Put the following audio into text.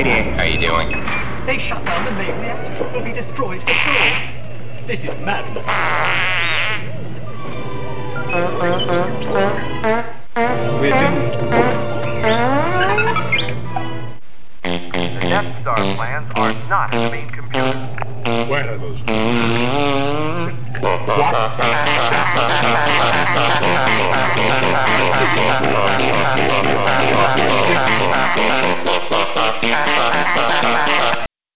How are you doing? They shut down the main reactor. Will be destroyed for sure. This is madness. We're doomed. The Death Star plans are not in the main computer. Where are those? What?